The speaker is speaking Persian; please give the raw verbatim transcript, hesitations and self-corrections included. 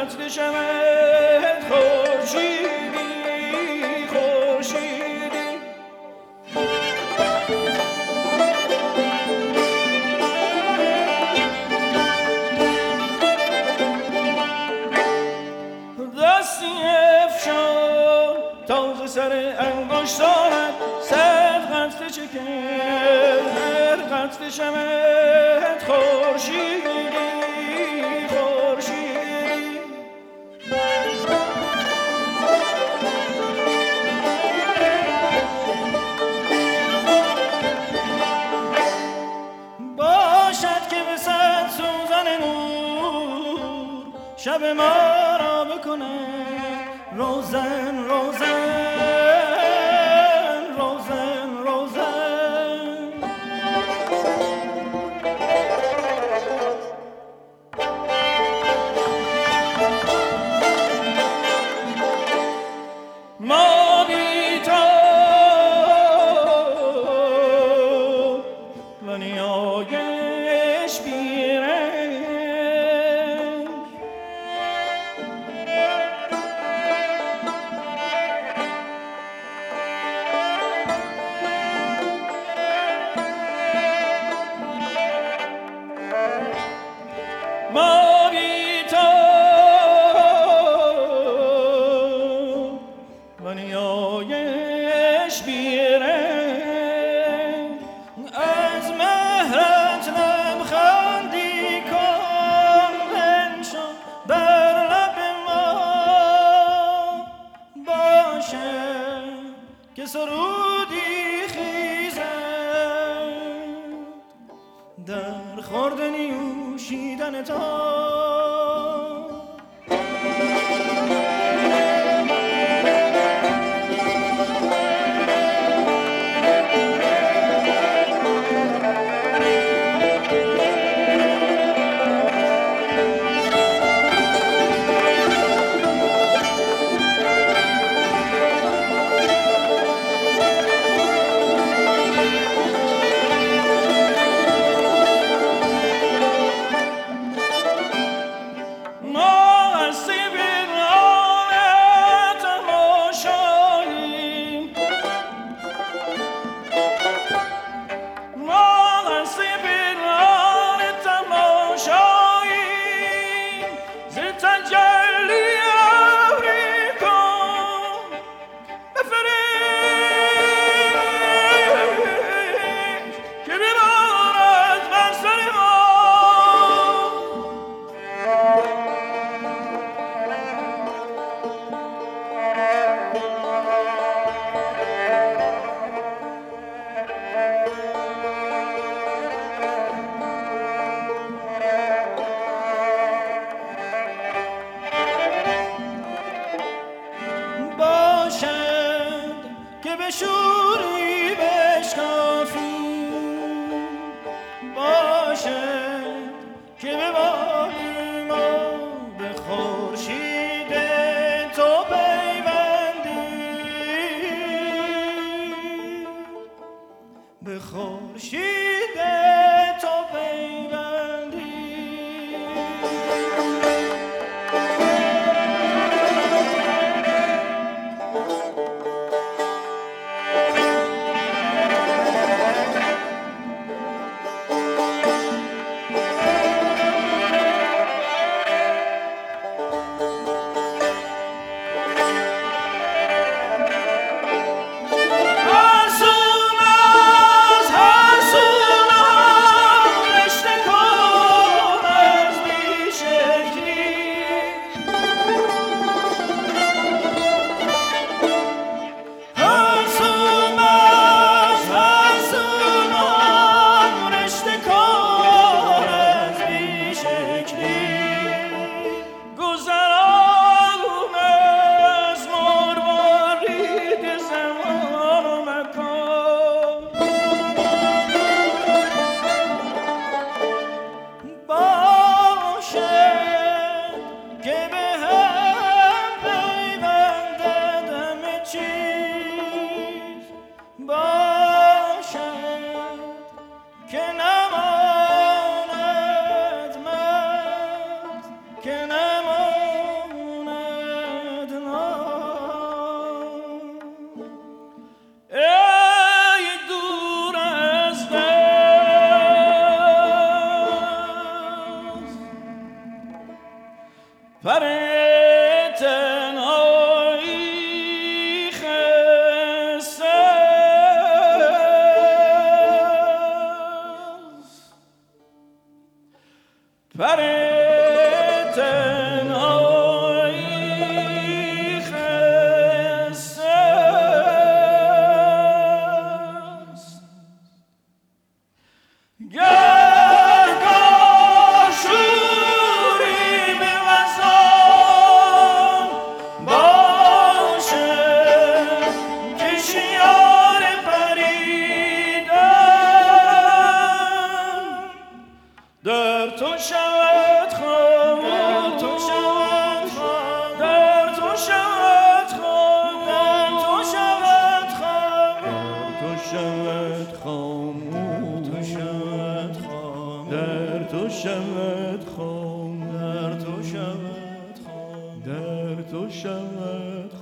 قتل شمعت خورشیدی خورشیدی دستی افشان تازه سر انگشتانت صد قتل چکر قتل شمعت خورشیدی خورشیدی باشد که به صد سوزن نور شب ما را بکنه روزن روزن روزن روزن ما بی تو و نیایش بیرنگ ما بی تو و نیایش بیرنگ از مهرت لبخندی کن بنشان بر لب ما باشه که سرودی خیزد در خورد نیوشیدن تا که به شوری بشکافی باشد که به بالی ما به خورشید تو پیوندی به خورشید تو پیوندی پر تنهایی خسته است، پر تنهایی خسته است. گهگاه شوری به وزان باشد که شیار پریدن در تو شود خاموش، تو شود خاموش، در تو شود خاموش، در تو شود خاموش، در تو شود خاموش، در تو شود خاموش، در تو شود